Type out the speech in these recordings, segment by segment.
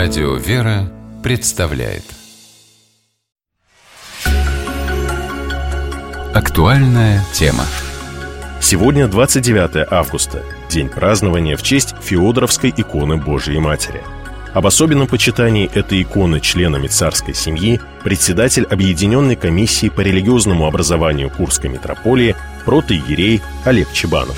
Радио «Вера» представляет актуальная тема. Сегодня 29 августа, день празднования в честь Феодоровской иконы Божией Матери. Об особенном почитании этой иконы членами царской семьи председатель Объединенной комиссии по религиозному образованию Курской митрополии протоиерей Олег Чебанов.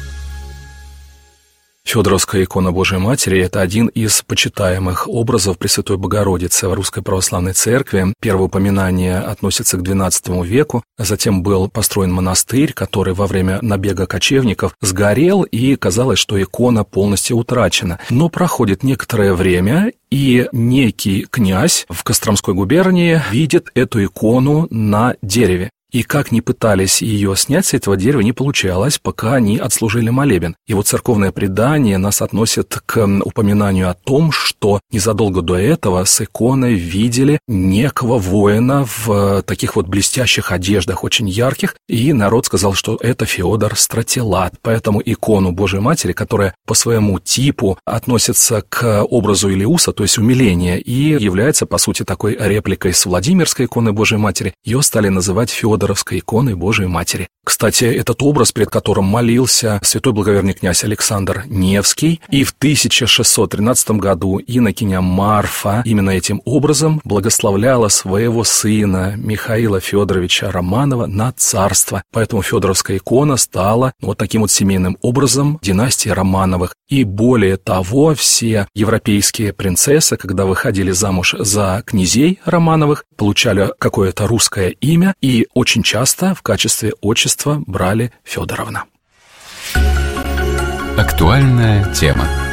Феодоровская икона Божией Матери – это один из почитаемых образов Пресвятой Богородицы в Русской Православной Церкви. Первое упоминание относится к XII веку. Затем был построен монастырь, который во время набега кочевников сгорел, и казалось, что икона полностью утрачена. Но проходит некоторое время, и некий князь в Костромской губернии видит эту икону на дереве. И как ни пытались ее снять с этого дерева, не получалось, пока они отслужили молебен. И вот церковное предание нас относит к упоминанию о том, что незадолго до этого с иконой видели некого воина в таких вот блестящих одеждах, очень ярких, и народ сказал, что это Феодор Стратилат. Поэтому икону Божией Матери, которая по своему типу относится к образу Илиуса, то есть умиления, и является, по сути, такой репликой с Владимирской иконой Божией Матери, ее стали называть Феодоровской иконой Божией Матери. Кстати, этот образ, перед которым молился святой благоверный князь Александр Невский, и в 1613 году инокиня Марфа именно этим образом благословляла своего сына Михаила Федоровича Романова на царство. Поэтому Феодоровская икона стала вот таким вот семейным образом династии Романовых. И более того, все европейские принцессы, когда выходили замуж за князей Романовых, получали какое-то русское имя и очень часто в качестве отчества брали Федоровна. Актуальная тема.